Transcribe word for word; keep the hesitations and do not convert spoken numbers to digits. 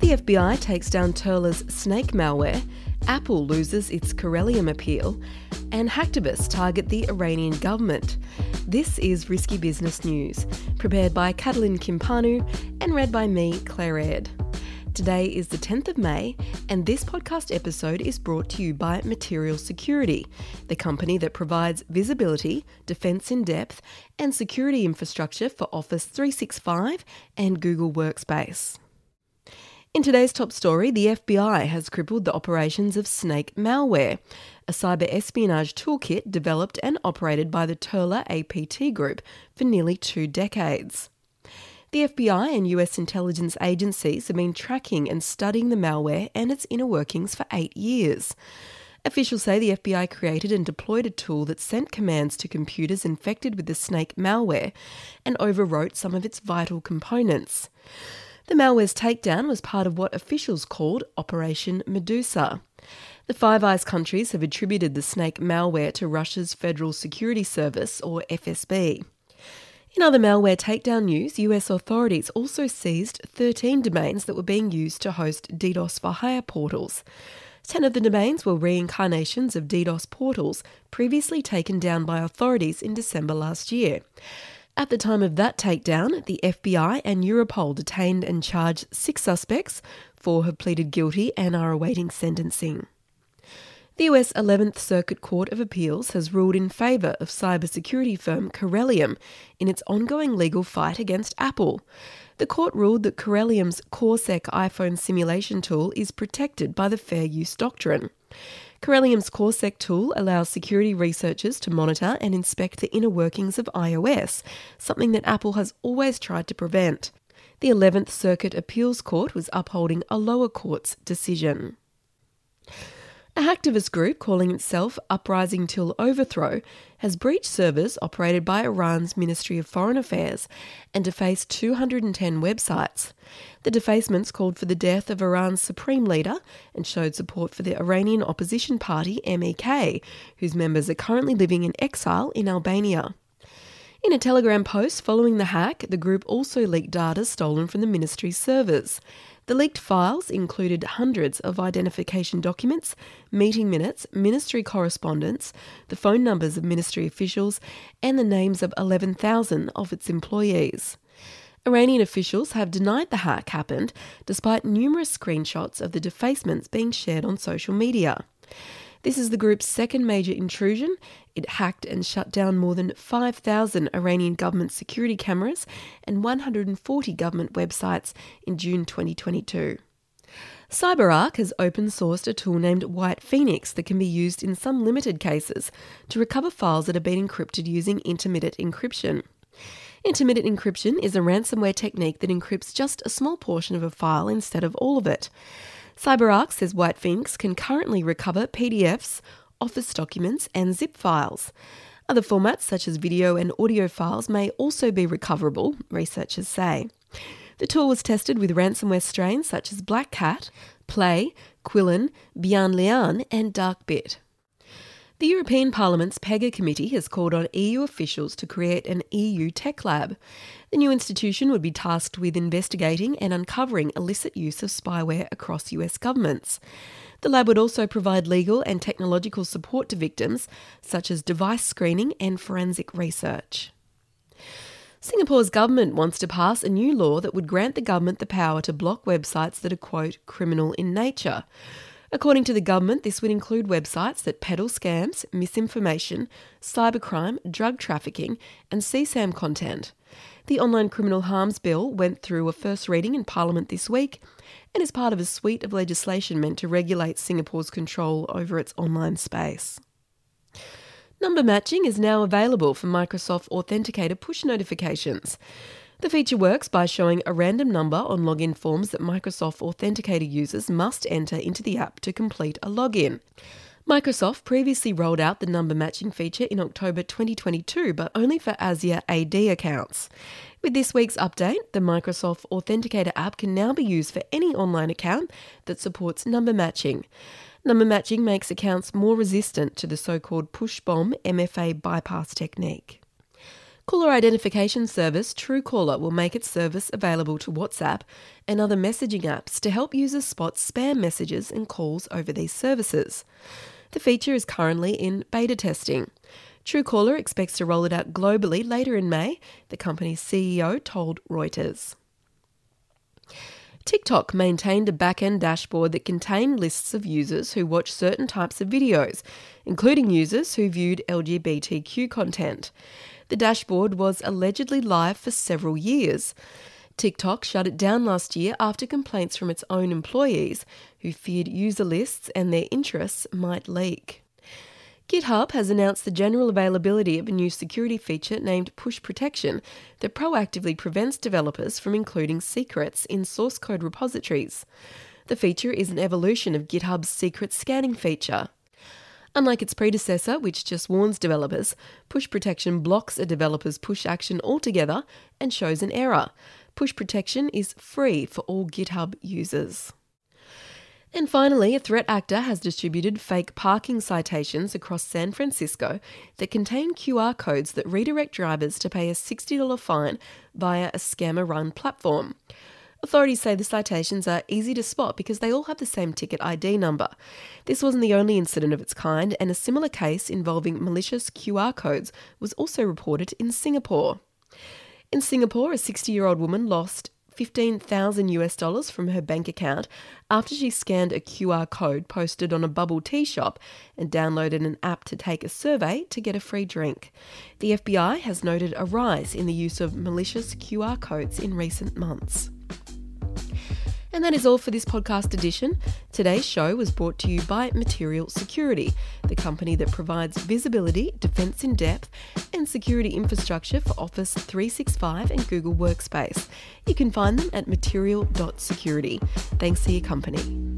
The F B I takes down Turla's snake malware, Apple loses its Corellium appeal, and hacktivists target the Iranian government. This is Risky Business News, prepared by Catalin Kimpanu and read by me, Claire Aird. Today is the tenth of May, and this podcast episode is brought to you by Material Security, the company that provides visibility, defence in depth, and security infrastructure for Office three sixty-five and Google Workspace. In today's top story, the F B I has crippled the operations of Snake Malware, a cyber espionage toolkit developed and operated by the Turla A P T Group for nearly two decades. The F B I and U S intelligence agencies have been tracking and studying the malware and its inner workings for eight years. Officials say the F B I created and deployed a tool that sent commands to computers infected with the Snake malware and overwrote some of its vital components. The malware's takedown was part of what officials called Operation Medusa. The Five Eyes countries have attributed the Snake malware to Russia's Federal Security Service, or F S B. In other malware takedown news, U S authorities also seized thirteen domains that were being used to host DDoS for hire portals. Ten of the domains were reincarnations of DDoS portals previously taken down by authorities in December last year. At the time of that takedown, the F B I and Europol detained and charged six suspects. Four have pleaded guilty and are awaiting sentencing. The U S eleventh Circuit Court of Appeals has ruled in favour of cybersecurity firm Corellium in its ongoing legal fight against Apple. The court ruled that Corellium's CoreSec iPhone simulation tool is protected by the Fair Use Doctrine. Corellium's CoreSec tool allows security researchers to monitor and inspect the inner workings of iOS, something that Apple has always tried to prevent. The eleventh Circuit Appeals Court was upholding a lower court's decision. A hacktivist group calling itself Uprising Till Overthrow has breached servers operated by Iran's Ministry of Foreign Affairs and defaced two hundred ten websites. The defacements called for the death of Iran's supreme leader and showed support for the Iranian opposition party M E K, whose members are currently living in exile in Albania. In a Telegram post following the hack, the group also leaked data stolen from the ministry's servers. The leaked files included hundreds of identification documents, meeting minutes, ministry correspondence, the phone numbers of ministry officials, and the names of eleven thousand of its employees. Iranian officials have denied the hack happened, despite numerous screenshots of the defacements being shared on social media. This is the group's second major intrusion. It hacked and shut down more than five thousand Iranian government security cameras and one hundred forty government websites in June twenty twenty-two. CyberArk has open-sourced a tool named White Phoenix that can be used in some limited cases to recover files that have been encrypted using intermittent encryption. Intermittent encryption is a ransomware technique that encrypts just a small portion of a file instead of all of it. CyberArk says White Phoenix can currently recover P D Fs, Office documents, and zip files. Other formats such as video and audio files may also be recoverable, researchers say. The tool was tested with ransomware strains such as Black Cat, Play, Quillen, Bianlian, and Darkbit. The European Parliament's PEGA committee has called on E U officials to create an E U tech lab. The new institution would be tasked with investigating and uncovering illicit use of spyware across U S governments. The lab would also provide legal and technological support to victims, such as device screening and forensic research. Singapore's government wants to pass a new law that would grant the government the power to block websites that are, quote, criminal in nature. According to the government, this would include websites that peddle scams, misinformation, cybercrime, drug trafficking, and C SAM content. The Online Criminal Harms Bill went through a first reading in Parliament this week and is part of a suite of legislation meant to regulate Singapore's control over its online space. Number matching is now available for Microsoft Authenticator push notifications. The feature works by showing a random number on login forms that Microsoft Authenticator users must enter into the app to complete a login. Microsoft previously rolled out the number matching feature in October twenty twenty-two, but only for Azure A D accounts. With this week's update, the Microsoft Authenticator app can now be used for any online account that supports number matching. Number matching makes accounts more resistant to the so-called push bomb M F A bypass technique. Caller identification service Truecaller will make its service available to WhatsApp and other messaging apps to help users spot spam messages and calls over these services. The feature is currently in beta testing. Truecaller expects to roll it out globally later in May, the company's C E O told Reuters. TikTok maintained a back-end dashboard that contained lists of users who watch certain types of videos, including users who viewed L G B T Q content. The dashboard was allegedly live for several years. TikTok shut it down last year after complaints from its own employees, who feared user lists and their interests might leak. GitHub has announced the general availability of a new security feature named Push Protection that proactively prevents developers from including secrets in source code repositories. The feature is an evolution of GitHub's secret scanning feature. Unlike its predecessor, which just warns developers, Push Protection blocks a developer's push action altogether and shows an error. Push Protection is free for all GitHub users. And finally, a threat actor has distributed fake parking citations across San Francisco that contain Q R codes that redirect drivers to pay a sixty dollars fine via a scammer-run platform. Authorities say the citations are easy to spot because they all have the same ticket I D number. This wasn't the only incident of its kind, and a similar case involving malicious Q R codes was also reported in Singapore. In Singapore, a sixty-year-old woman lost fifteen thousand US dollars from her bank account after she scanned a Q R code posted on a bubble tea shop and downloaded an app to take a survey to get a free drink. The F B I has noted a rise in the use of malicious Q R codes in recent months. And that is all for this podcast edition. Today's show was brought to you by Material Security, the company that provides visibility, defense in depth, and security infrastructure for Office three sixty-five and Google Workspace. You can find them at material dot security. Thanks for your company.